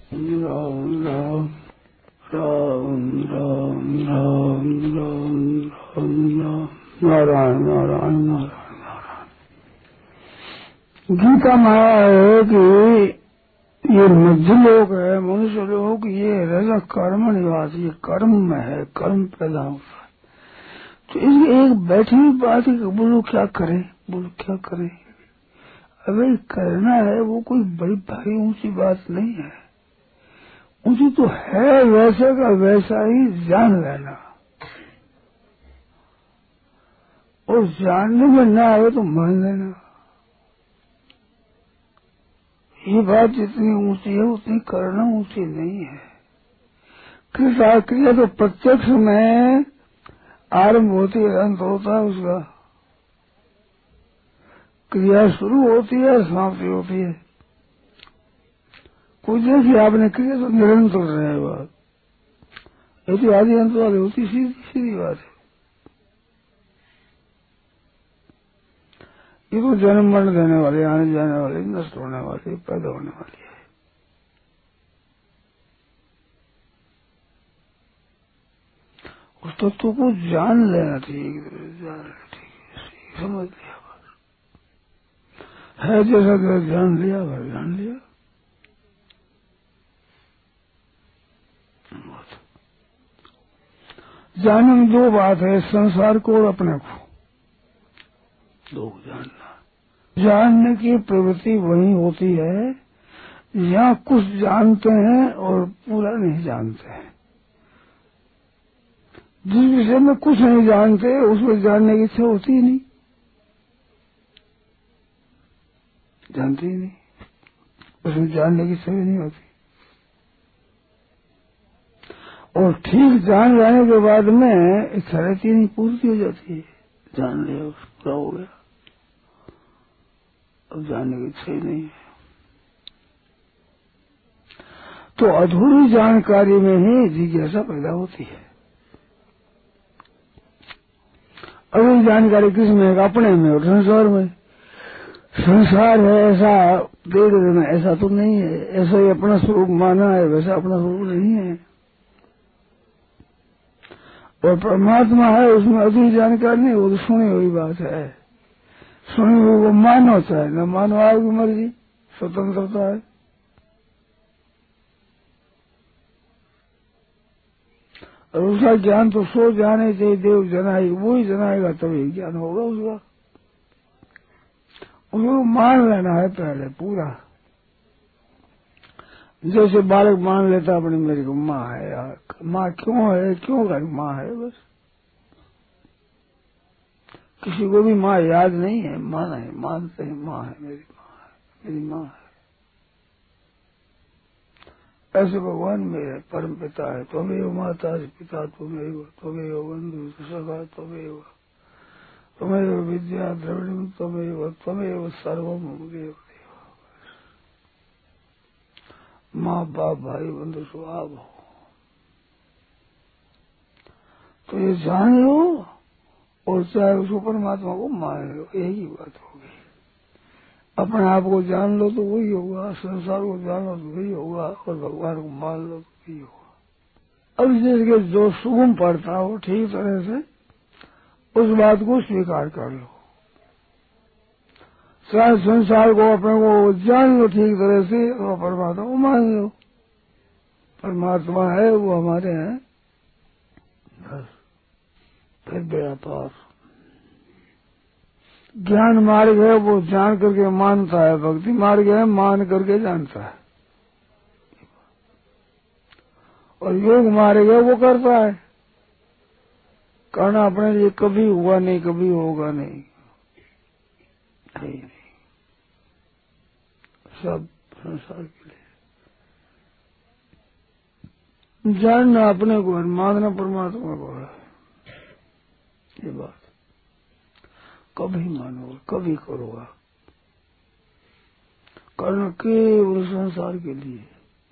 राम राम राम राम राम राम राम राम नारायण नारायण नारायण नारायण। गीता माया है कि ये मध्य लोक है, मनुष्य लोक, ये रजा कर्म निवास, ये कर्म में है, कर्म पैदा होता है। तो इसकी एक बैठी हुई बात है कि बोलो क्या करें, बोलो क्या करें। अबे करना है वो कोई बड़ी भारी ऊंची बात नहीं है, ऊंची तो है वैसे का वैसा ही जान लेना, और जानने में ना आए तो मान लेना। ये बात जितनी ऊंची है उतनी करना ऊंची नहीं है। क्रिया तो प्रत्यक्ष में आरंभ होती है, अंत होता है उसका, क्रिया शुरू होती है, समाप्ति होती है। कोई देखिए आपने क्रिया तो निरंतर रहे बात, यदि आदि अंत वाली होती सीधी सीधी बात है। ये तो जन्म मरण देने वाली, आने जाने वाली, नष्ट होने वाली, पैदा होने वाली है। उस तत्व को जान लेना ठीक, जान लेना ठीक, समझ लिया बस, है जैसा कि जान लिया बस, जान लिया। जानने में दो बात है, संसार को और अपने को, दो जानना। जानने की प्रवृत्ति वही होती है यहाँ कुछ जानते हैं और पूरा नहीं जानते हैं। जिस विषय में कुछ नहीं जानते उसमें जानने की इच्छा होती ही नहीं, जानते ही नहीं, उसमें जानने की इच्छा भी नहीं होती। और ठीक जान जाने के बाद में इच्छा रहती नहीं, पूर्ति हो जाती है, जान लिया पूरा हो गया, अब जानने की इच्छा ही नहीं है। तो अधूरी जानकारी में ही जिज्ञासा पैदा होती है। अधूरी जानकारी किस में है? अपने में और संसार में। संसार है ऐसा देख में, ऐसा तो नहीं है, ऐसा ही अपना स्वरूप माना है, वैसा अपना स्वरूप नहीं है। और परमात्मा है उसमें अधूरी जानकारी नहीं, वो तो सुनी हुई बात है, सुनी हुई वो मानो चाहे न मानो, आपकी मर्जी, स्वतंत्रता है। और उसका ज्ञान तो सो जाने चाहिए, देव जनाई, वो ही जनाएगा तभी ज्ञान होगा उसका। उसको मान लेना है पहले पूरा, जैसे बालक मान लेता अपनी मेरी को माँ है यार, माँ क्यों है, क्यों कर माँ है, बस। किसी को भी माँ याद नहीं है, माना है, मानते हैं माँ है, मेरी माँ है, मेरी माँ है। ऐसे भगवान मेरे परम पिता है, त्वमेव माता पिता त्वमेव, त्वमेव बंधु सखा त्वमेव, त्वमेव विद्या द्रविणम त्वमेव, त्वमेव सर्वम मम देव। माँ बाप भाई बंधु स्वभाव हो, तो ये जान लो, और चाहे उसको परमात्मा को मान लो, यही बात होगी। अपने आप को जान लो तो वही होगा, संसार को जानो तो वही होगा, और भगवान को मान लो तो वही होगा। अब जिसके जो सुगम पड़ता हो ठीक तरह से उस बात को स्वीकार कर लो, चाहे संसार को अपने को जान लो ठीक तरह से, और परमात्मा को मान लो। परमात्मा है वो हमारे हैं, बस फिर बेड़ा पार। ज्ञान मार्ग है वो जान करके मानता है, भक्ति मार्ग है मान करके जानता है, और योग मार्ग है वो करता है। करना अपने लिए कभी हुआ नहीं, कभी होगा नहीं, सब संसार के लिए। जानना अपने को है, मानना परमात्मा को है, ये बात कभी मानोगा, कभी करोगा, करना केवल संसार के लिए।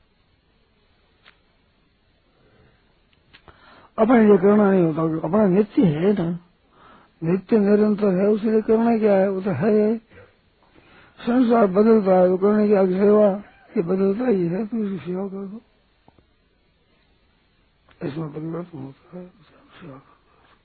अपने लिए करना नहीं होता, अपना नित्य है ना, नित्य निरंतर है, उसके लिए करना क्या है, वो तो है। संसार बदलता है तो करने की सेवा ये बदलता ही है, तो इसकी सेवा कर दो, इसमें परिवर्तन होता है, सेवा कर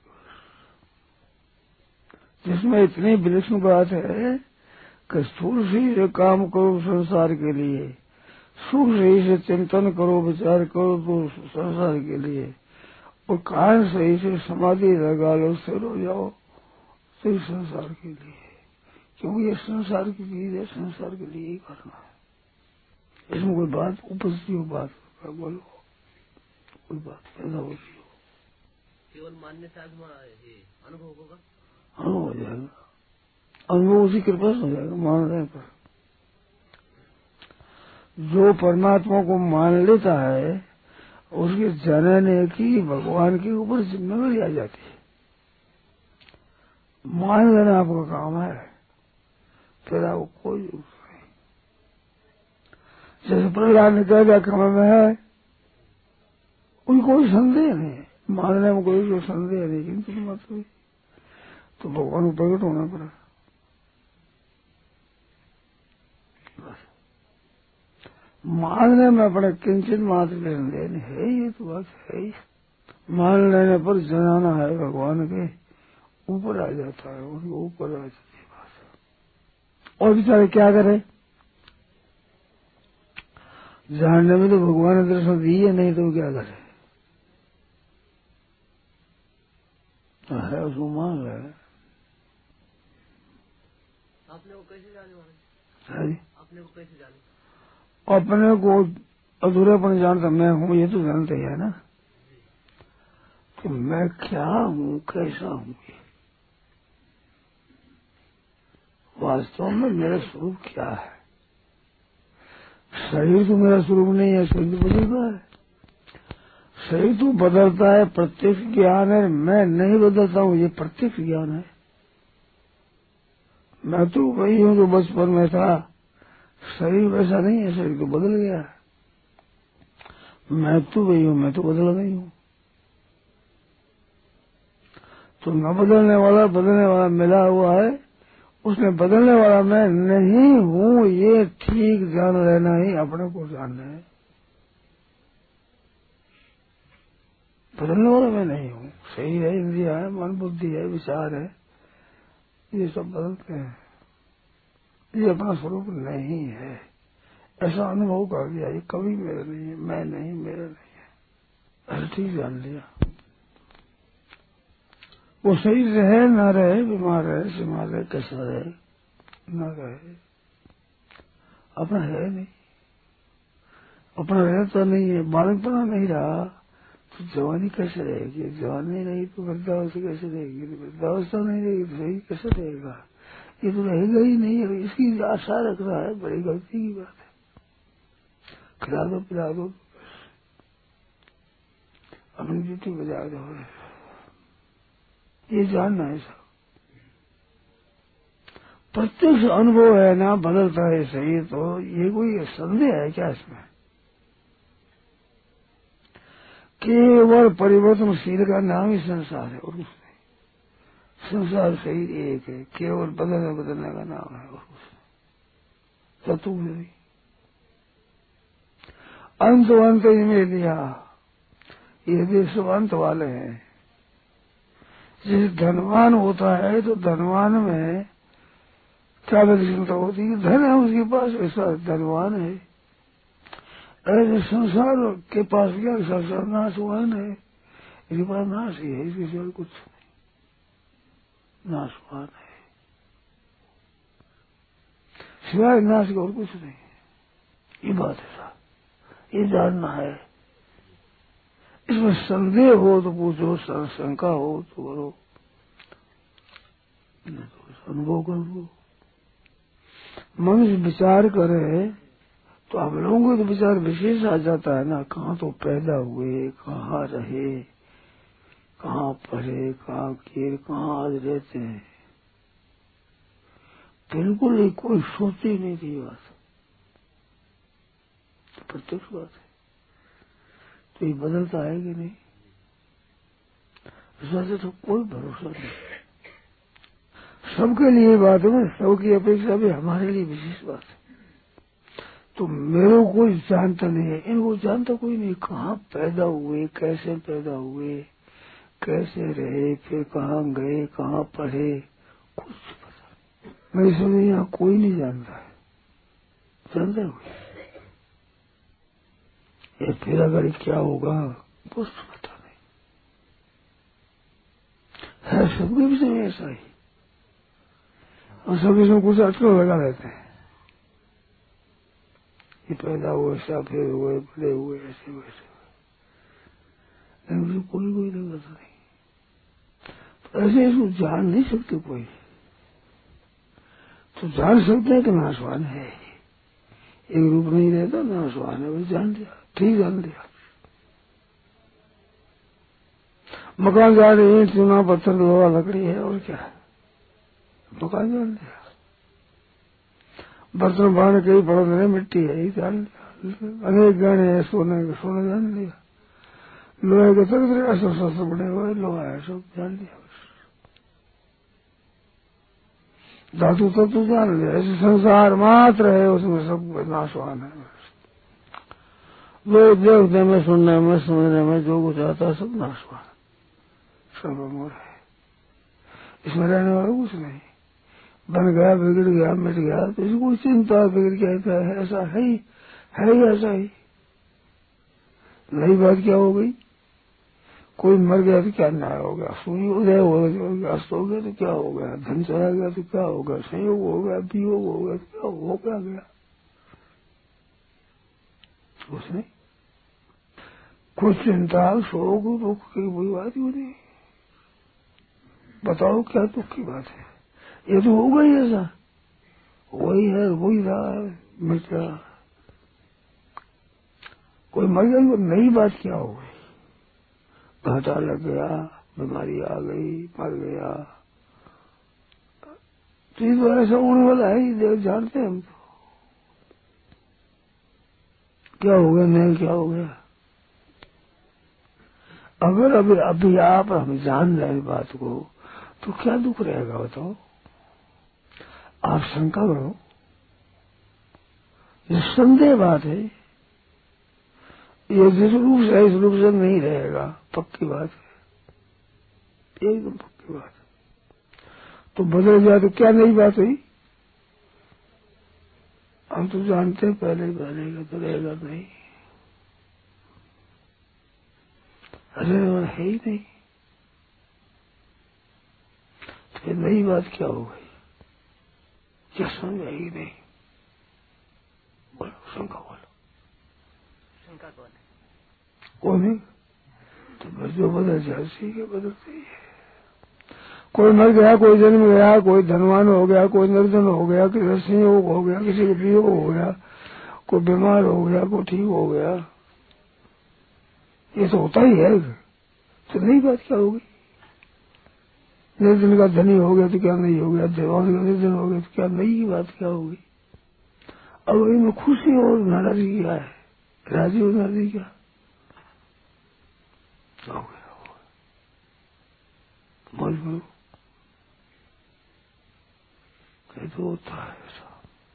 दो। जिसमें इतनी विलक्षण बात है कि स्थूल से काम करो संसार के लिए, सूक्ष्म से चिंतन करो, विचार करो तो संसार के लिए, और कान सही से समाधि लगा लो, स्थिर हो जाओ तो इस संसार के लिए, क्योंकि ये संसार की चीज है, संसार के लिए ही करना है। इसमें कोई बात उपजती हो, बात बोलो, कोई बात पैदा होती हो, केवल मानने से अनुभव होगा, अनुभव हो जाएगा, अनुभव उसी कृपा से हो जाएगा मानने पर। जो परमात्मा को मान लेता है उसके जानने की भगवान के ऊपर जिम्मेदारी आ जाती है। मान लेना आपका काम है, फिर आपको कोई जरूरत नहीं। जैसे प्रहलाद ने कह दिया कि में है, उनको कोई संदेह नहीं, मानने में कोई संदेह नहीं, किंतु मतलब तो भगवान को प्रकट होना पड़ा। बस मानने में अपने किंचित मात्र लेन देन है, ये तो बात है ही। मान लेने पर जनाना है भगवान के ऊपर आ जाता है, उनके ऊपर आ जाती है बात। और बेचारे क्या करें, जानने में तो भगवान ने दर्शन दिए नहीं, तो क्या करें, है उसको मान रहे। आपने को कैसे जाने वाले, आपने को कैसे जाने, अपने को अधूरापन जानता मैं हूँ, ये तो जानते हैं ना कि मैं क्या हूँ, कैसा हूँ। वास्तव में मेरा स्वरूप क्या है। शरीर तो मेरा स्वरूप नहीं है, शरीर तो बदलता है, शरीर तो बदलता है, प्रत्यक्ष ज्ञान है, मैं नहीं बदलता हूँ, ये प्रत्यक्ष ज्ञान है। मैं तो वही हूँ जो बचपन में था, शरीर वैसा नहीं है, शरीर तो बदल गया है। मैं तो वही हूँ, मैं तो बदल गई हूँ। तो न बदलने वाला मिला हुआ है, उसमें बदलने वाला मैं नहीं हूँ, ये ठीक जान लेना ही अपने को जानना है। बदलने वाला मैं नहीं हूँ, सही है, इंद्रिया है, मन बुद्धि है, विचार है, ये सब बदलते हैं, ये अपना स्वरूप नहीं है। ऐसा अनुभव कर लिया, ये कभी मेरा नहीं है, मैं नहीं, मेरा नहीं है, ऐसा ठीक जान लिया। वो सही रहे न रहे, बीमार रहे, बीमार रहे, कैसा रहे न रहे, अपना है नहीं, अपना रहता नहीं है। बालकपना नहीं रहा तो जवानी कैसे रहेगी, जवानी नहीं तो वृद्धावस्था कैसे रहेगी, वृद्धावस्था नहीं रहेगी तो सही कैसे रहेगा, ये तो रहेगा ही नहीं है। इसकी आशा रख रहा है, बड़ी गलती की बात है। खिला दो पिला दो, अपनी ड्यूटी बजा दो, ये जानना है सब। प्रत्यक्ष अनुभव है ना, बदलता है सही, तो ये कोई संदेह है क्या इसमें। केवल परिवर्तनशील का नाम ही संसार है, और कुछ नहीं। संसार सही एक है, केवल बदलने का नाम है, और कुछ नहीं। तत्व नहीं, अंत इनमें लिया, ये भी सब अंत वाले हैं। जैसे धनवान होता है तो धनवान में क्या विलक्षणता होती है, धन है उसके पास, ऐसा धनवान है। ऐसे संसार के पास क्या, संसार नाशवान है, इसके पास नाश ही है, इसके सिवाय कुछ नहीं, नाशवान है, सिवाय नाश का और कुछ नहीं। ये बात है साहब, ये जानना है। इसमें संदेह हो तो पूछो, शंका हो तो करो, अनुभव कर लो। मनुष्य विचार करे तो आप लोगों को तो विचार विशेष आ जाता है ना, कहाँ तो पैदा हुए, कहाँ रहे, कहाँ पढ़े, कहाँ किए, कहाँ आज रहते हैं, बिल्कुल ही कोई सोची नहीं थी बात, तो प्रत्यक्ष बात है। तो ये बदलता है कि नहीं, इस वजह तो कोई भरोसा नहीं। सबके लिए बात है, सबकी अपेक्षा भी हमारे लिए विशेष बात है। तो मेरे को कोई जानता नहीं है, इनको जानता कोई नहीं। कहाँ पैदा हुए, कैसे पैदा हुए, कैसे रहे, फिर कहाँ गए, कहाँ पढ़े, कुछ पता नहीं। मैं इसमें यहाँ कोई नहीं जानता है, जानता है कोई? ये फिर अगर क्या होगा कुछ पता नहीं है। सबके विषय में ऐसा ही, और सब इसमें कुछ अटकल लगा रहते हैं। ये पैदा हुए, ऐसा फिर हुए, बड़े हुए, ऐसे वैसे, लेकिन कोई लगता नहीं। तो ऐसे इसको जान नहीं सकते कोई। तो जान सकते हैं कि नाशवान है, एक रूप नहीं रहता, नाशवान है, वो जान लिया, ठीक जान लिया। मकान जा रही है, चूना पत्थर लोहा लकड़ी है, और क्या है, मकान जान लिया। बर्तन बांध के बड़ा मेरे मिट्टी है, ही जान लिया। अनेक गहने है, सोने के सोने जान लिया। लोहे के तरह शस्त्र बने हुए लोहा है, सब जान लिया। धातु तत्व जान लिया। ऐसे संसार मात्र है, उसमें सब नाशवान है। वो देखने में, सुनने में, समझने में जो कुछ आता है सब नाशवान, सब अमर है। इसमें रहने वाला कुछ नहीं। बन गया, बिगड़ गया, मिट गया, तो इसको कोई चिंता बिगड़ गया है, ऐसा है ही ऐसा ही। नई बात क्या हो गई, कोई मर गया तो क्या न्याय हो गया, सूर्य उदय हो गया, अस्त हो गया तो क्या हो गया, धन चला गया तो क्या हो गया, संयोग हो गया, वियोग हो गया तो क्या हो गया, कुछ नहीं। कुछ चिंता शोक दुख की कोई बात ही नहीं। बताओ क्या दुख की बात है, ये तो होगा ही ऐसा, वही है, वही रहा है, मिट रहा। कोई मर गया तो नई बात क्या हो गई, घाटा लग गया, बीमारी आ गई, मर गया, तो ये तो ऐसा होने वाला है ही, जानते हैं हम तो। क्या हो गया, नहीं क्या हो गया। अगर अभी आप हम जान रहे बात को, तो क्या दुख रहेगा बताओ। आप शंका करो, ये संदेह बात है, ये जिस रूप से इस रूप से नहीं रहेगा, पक्की बात है, एकदम पक्की बात है। तो बदल जाए तो क्या नई बात हुई, हम तो जानते हैं पहले ही बदलेगा तो रहेगा नहीं, अरे है ही नहीं, तो फिर नई बात क्या हो गई, क्या समझ आई नहीं। बोलो शंका, बोलो शंका कौन है, कौन है, तो बस जो बदल जाए ठीक है, बदलते ही है। कोई मर गया, कोई जन्म गया, कोई धनवान हो गया, कोई निर्धन हो गया, किसी का संयोग हो गया, किसी को वियोग हो गया, कोई बीमार हो गया, कोई ठीक हो गया, ये तो होता ही है। तो नई बात क्या होगी, निर्धन का धनी हो गया तो क्या नहीं हो गया, धनवान का निर्धन हो गया तो क्या नई बात क्या होगी। अब इनमें खुशी और नाराजगी क्या है, राजी और नाराजगी क्या हो गया, बोल बोलो, ये तो होता है ऐसा।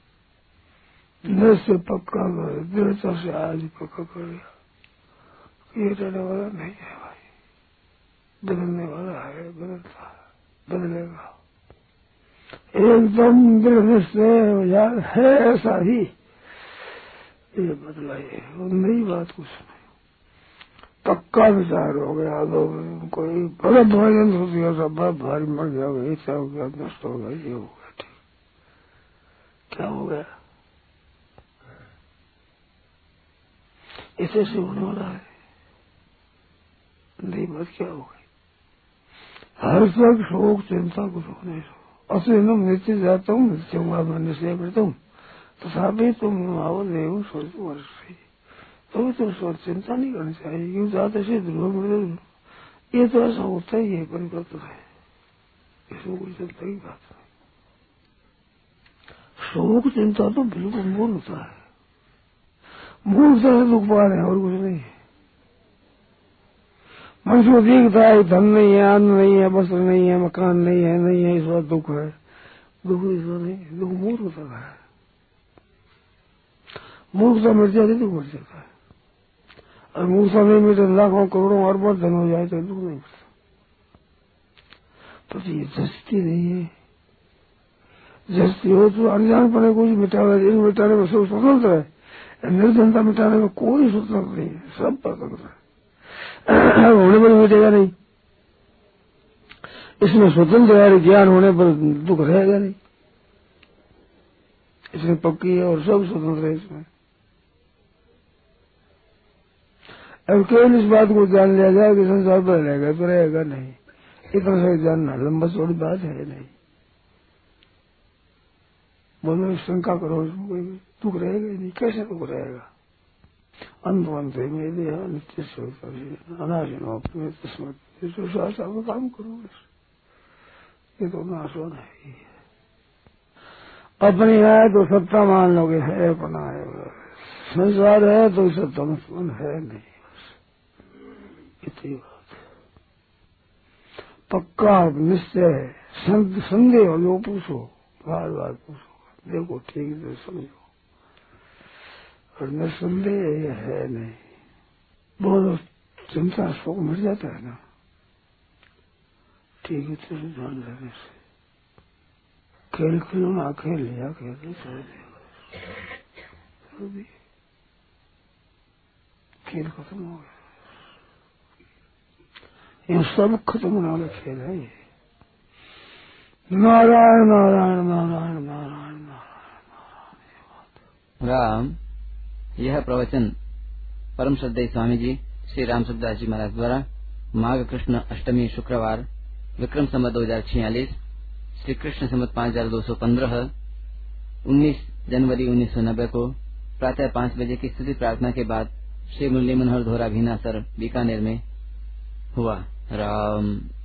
न से पक्का कर, दृढ़ता से आज पक्का कर लिया, ये रहने वाला नहीं है भाई, बदलने वाला है, बदलता है, बदलेगा, एकदम दृढ़ निश्चय यार है ऐसा ही, ये बदला ये नई बात कुछ नहीं, पक्का विचार हो गया। तो कोई बड़ा भोजन हो गया, सब भारी मर गया, ऐसा हो गया, नष्ट हो गया, ये हो गया, ठीक क्या हो गया, इसे से होने वाला है, नई बात क्या हो गई। हर तक शोक चिंता कुछ होने सो असलिनम नित्य जाता हूँ, नित्य हुआ मैं निश्चय करता हूँ, तथापि तुम आओ देव सोच वर्ष, तो सोच चिंता नहीं करनी चाहिए, क्यों जाते से ध्रुव, ये तो ऐसा होता ही है, परिवर्तन है, इसमें कोई चिंता की बात नहीं। शोक चिंता तो बिल्कुल मूल होता है, मूल तरह दुख पा रहे हैं और कुछ नहीं है। मनुष्य को दिखता है धन नहीं है, अन्न नहीं है, वस्त्र नहीं है, मकान नहीं है, इस बात दुख है, दुख इस बात नहीं, दुख मूल होता है। मूर्खता मिट जाती तो मिट जाता है, और मूर्खता नहीं मिटे लाखों करोड़ों अरबों धन हो जाए तो दुख नहीं मिटता। तो ये जस्ती नहीं है, जस्ती हो तो अनजान पड़े कुछ मिटाने में सब स्वतंत्र है, निर्धनता मिटाने में कोई स्वतंत्र नहीं है, सब स्वतंत्र है। होने पर मिटेगा नहीं, इसमें स्वतंत्र है, ज्ञान होने पर दुख रहेगा नहीं, इसमें पक्की है और सब स्वतंत्र है इसमें। अब केवल इस बात को जान लिया जाए कि संसार पर रहेगा तो रहेगा नहीं, इतना से जानना लंबा चौड़ी बात है नहीं। बोलो शंका करो, इसमें कोई दुख रहेगा ही नहीं, कैसे दुख रहेगा? अंत मेरे नित्य अनाशिनो अपने तस्मत काम करो, ये तो नाशवन है। अपनी है तो सत्ता मान लोगे, है अपना है, संसार है तो सत्ता मन है नहीं, इतनी बात पक्का निश्चय है। संदेह हो जो पूछो, बार बार पूछो, देखो ठीक से समझो, और निसंदेह है नहीं। बहुत चिंता शोक मिट जाता है ना, ठीक है तो जान लेने से खेल खिलौना खेल लिया, खेल खेल खत्म हो गया, ये सब खत्म होने वाला खेल है ये। नारायण नारायण नारायण नारायण नारायण। राम। यह प्रवचन परम श्रद्धेय स्वामी जी श्री रामसुखदास जी महाराज द्वारा माघ कृष्ण अष्टमी शुक्रवार विक्रम संवत 2046 श्री कृष्ण संवत 5215 19 जनवरी 1990 को प्रातः 5 बजे की स्तुति प्रार्थना के बाद श्री मुरली मनोहर धोरा भीनासर बीकानेर में हुआ। राम।